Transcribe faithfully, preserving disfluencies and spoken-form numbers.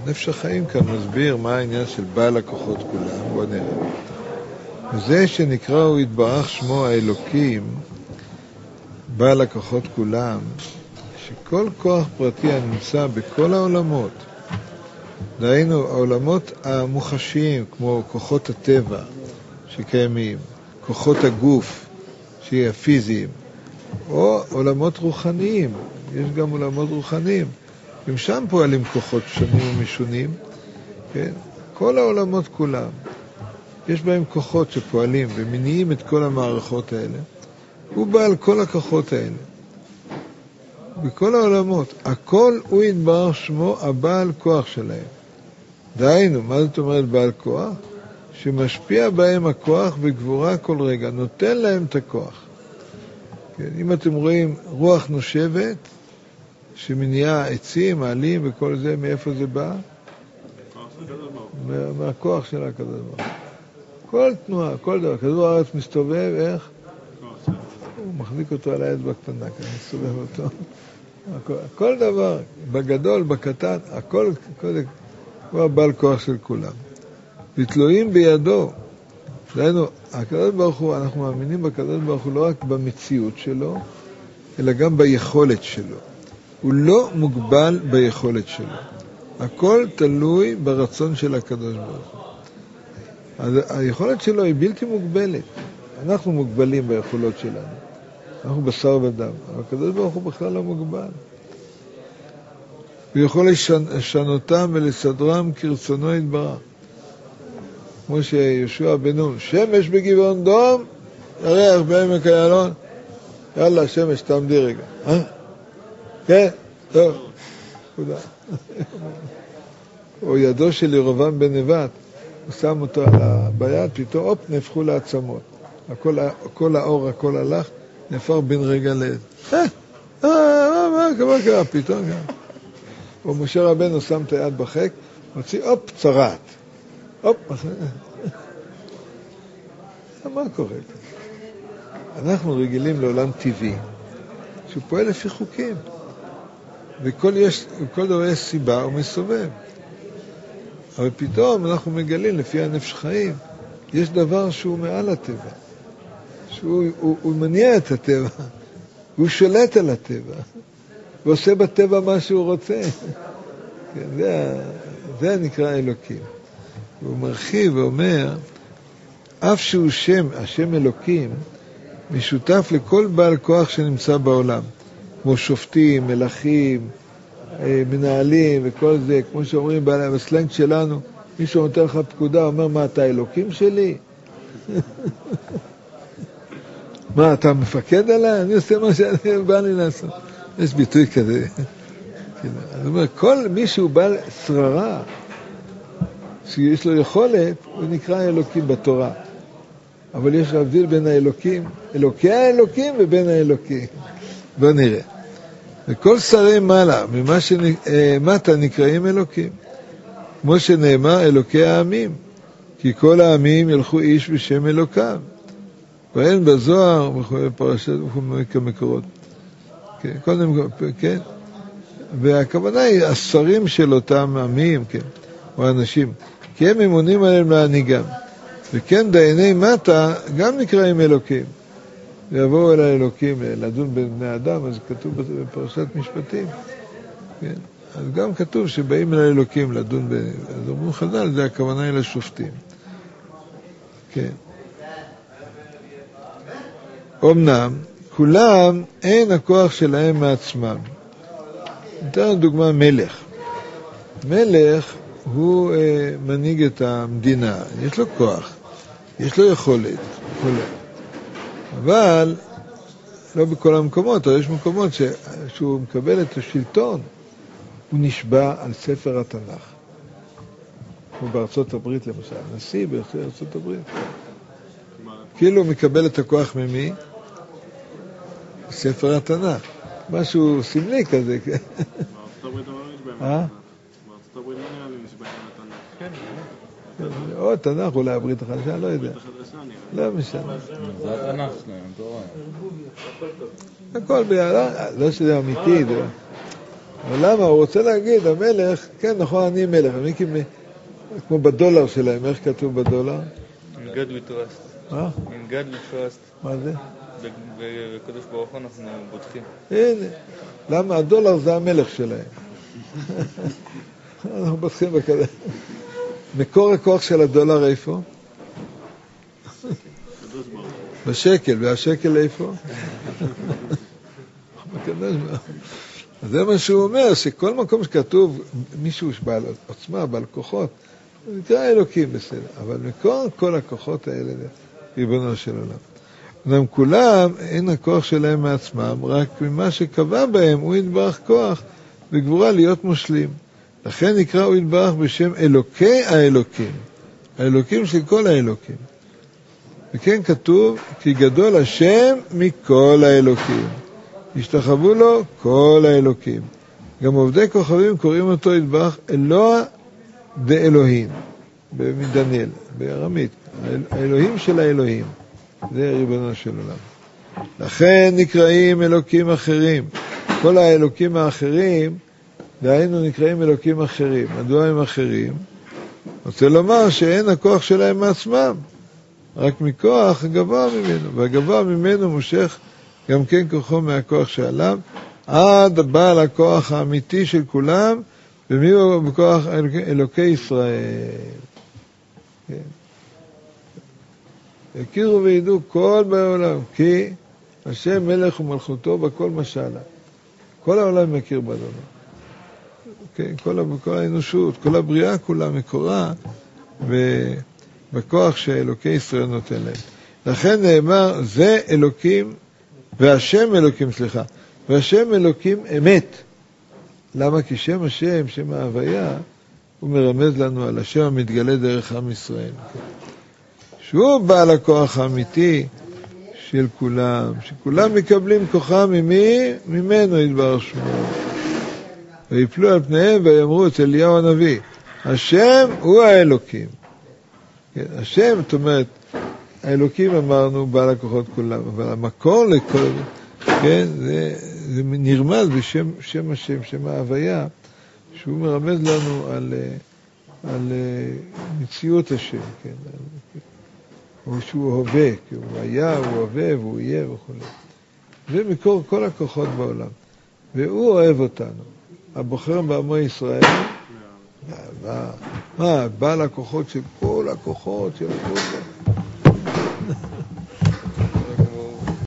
הנפש החיים כאן מסביר מה העניין של בעל הכוחות כולם, בוא נראה. וזה שנקרא הוא יתברך שמו האלוקים, בעל הכוחות כולם, שכל כוח פרטי הנמצא בכל העולמות, דהיינו העולמות המוחשיים כמו כוחות הטבע שקיימים, כוחות הגוף שיהיה פיזיים, או עולמות רוחניים, יש גם עולמות רוחניים, גם שם פועלים כוחות שונים ומשונים, כן? כל העולמות כולם, יש בהם כוחות שפועלים ומניעים את כל המערכות האלה, הוא בעל כל הכוחות האלה, בכל העולמות, הכל הוא יתברך שמו הבעל כוח שלהם. דהיינו, מה זאת אומרת בעל כוח? שמשפיע בהם הכוח בגבורה כל רגע, נותן להם את הכוח. כן, אם אתם רואים רוח נושבת, שמניעה עצים, מעלים וכל זה, מאיפה זה בא? מה, מהכוח של הקדוש ברוך הוא. כל תנועה, כל דבר, כדור הארץ מסתובב, איך? הוא מחזיק אותו על האצבע הקטנה, כי מסתובב אותו. הכל, כל דבר, בגדול, בקטן, הכל, הכל, הוא הבעל כוח של כולם. ותלויים בידו. דהיינו, הקדוש ברוך הוא, אנחנו מאמינים בקדוש ברוך הוא לא רק במציאות שלו, אלא גם ביכולת שלו. הוא לא מוגבל ביכולת שלו. הכל תלוי ברצון של הקדוש ברוך הוא. אז היכולת שלו היא בלתי מוגבלת. אנחנו מוגבלים ביכולות שלנו. אנחנו בשר ודם. אבל הקדוש ברוך הוא בכלל לא מוגבל. הוא יכול לשנותם ולסדרם כרצונו יתברך. כמו שיהושע בן נון, שמש בגבעון דום, ירח בעמק איילון, יאללה, שמש, תעמדי רגע. אה? כן? טוב. תודה. או ידו של ירבעם בן נבט, הוא שם אותו על ביד, פתאום, אופ, נהפכו לעצמות. הכל, כל האור, הכל הלך, נהפך בין רגע לעת. אה, אה, מה, מה קרה? פתאום גם. או משה רבנו שם את היד בחק, מוציא, אופ, צרעת. אופ, מה קורה? אנחנו רגילים לעולם טבעי, שהוא פועל לפי חוקים. וכל יש, כל דבר יש סיבה, הוא מסובב. אבל פתאום אנחנו מגלים, לפי הנפש חיים, יש דבר שהוא מעל הטבע. שהוא הוא, הוא מניע את הטבע, והוא שולט על הטבע, ועושה בטבע מה שהוא רוצה. כן, זה, זה נקרא אלוקים. הוא מרחיב ואומר, אף שהוא שם, השם אלוקים, משותף לכל בעל כוח שנמצא בעולם, כמו שופטים, מלכים, מנהלים וכל זה, כמו שאומרים בסלנג שלנו, מישהו נותן לך פקודה, אומר, מה, אתה אלוקים שלי? מה, אתה מפקד עליי? אני עושה מה שאני בא לי לעשות. יש ביטוי כזה. אני אומר, כל מישהו בעל שררה, שיש לו יכולת, הוא נקרא אלוקים בתורה. אבל יש להבדיל בין האלוקים, אלוקי האלוקים ובין האלוקים. בוא נראה. וכל שרי מעלה, ממה שמטה נקראים אלוקים. כמו שנאמר, אלוקי העמים. כי כל העמים ילכו איש בשם אלוקיו. ואין בזוהר, בפרשת כמקורות. כן, קודם, כן. והכוונה היא, השרים של אותם עמים, כן, או אנשים. כי הם ממונים עליהם להנהיגם. וכן דייני מטה גם נקראים אלוקים. ויבואו אל האלוקים לדון בין בני אדם, אז כתוב בפרשת משפטים. כן? אז גם כתוב שבאים אל האלוקים לדון בין... אז אומרים חז"ל, זה הכוונה היא לשופטים. כן. אמנם, כולם אין הכוח שלהם מעצמם. ניתן דוגמה מלך. מלך הוא אה, מנהיג את המדינה, יש לו כוח, יש לו יכולת, יכולת. אבל לא בכל המקומות, אבל יש מקומות ש... שהוא מקבל את השלטון, הוא נשבע על ספר התנ"ך. כמו בארצות הברית למשל, נשיא בארצות הברית. כאילו הוא מקבל את הכוח ממי? ספר התנ"ך. משהו סמלי כזה. בארצות הברית הוא לא נשבע עם התנ"ך. בארצות הברית לא נראה לי נשבע עם התנ"ך. כן. או תנ"ך, אולי הברית החדשה, לא יודע. לא משנה. זה התנ"ך שלהם, אתה רואה. הכל ביעלה, לא שזה אמיתי, אבל למה? הוא רוצה להגיד, המלך, כן, נכון, אני מלך, אני כמו, כמו בדולר שלהם, איך כתוב בדולר? In God we trust. מה? In God we trust. מה זה? בקדוש ברוך הוא אנחנו בוטחים. הנה, למה? הדולר זה המלך שלהם. אנחנו בוטחים בכזה. מקור הכוח של הדולר איפה? בשקל, והשקל איפה? אז זה מה שהוא אומר, שכל מקום שכתוב מישהו שבעל עוצמה, בעל כוחות, זה נקרא אלוקים בסדר, אבל מקור כל הכוחות האלה זה ריבונו של עולם. וגם כולם, אין הכוח שלהם מעצמם, רק ממה שקבע בהם הוא יתברך כוח וגבורה להיות מושלים. לכן נקרא הוא יתברך בשם אלוקי האלוקים, האלוקים של כל האלוקים. וכן כתוב, כי גדול השם מכל האלוקים. השתחוו לו כל האלוקים. גם עובדי כוכבים קוראים אותו יתברך אלוה דאלוהים, מדניאל, בארמית, האלוהים של האלוהים. זה ריבונו של עולם. לכן נקראים אלוקים אחרים. כל האלוקים האחרים, דהיינו נקראים אלוקים אחרים. מדוע הם אחרים? רוצה לומר שאין הכוח שלהם מעצמם, רק מכוח גבוה ממנו, והגבוה ממנו מושך גם כן כוחו מהכוח שעליו, עד בעל הכוח האמיתי של כולם, ומי הוא בכוח אלוקי, אלוקי ישראל. כן. יכירו וידעו כל בעולם, כי השם מלך ומלכותו בכל משלה. כל העולם מכיר באדונו. כן, כל, כל האנושות, כל הבריאה כולה מקורה בכוח שאלוקי ישראל נותן להם. לכן נאמר, זה אלוקים, והשם אלוקים, סליחה, והשם אלוקים אמת. למה? כי שם השם, שם ההוויה, הוא מרמז לנו על השם המתגלה דרך עם ישראל. שהוא בעל הכוח האמיתי של כולם, שכולם מקבלים כוחם ממי? ממנו יתברך שמו. ויפלו על פניהם ויאמרו את אליהו הנביא, השם הוא האלוקים. כן, השם, זאת אומרת, האלוקים אמרנו בעל הכוחות כולם, אבל המקור לכל, כן, זה, זה נרמז בשם שם השם, שם ההוויה, שהוא מרמז לנו על, על מציאות השם, כן, או שהוא הווה, כי הוא היה, הוא הווה, והוא יהיה וכו'. זה מקור כל הכוחות בעולם. והוא אוהב אותנו. הבוחר בעמו ישראל, מה, מה, בעל הכוחות של כל הכוחות של כל זה.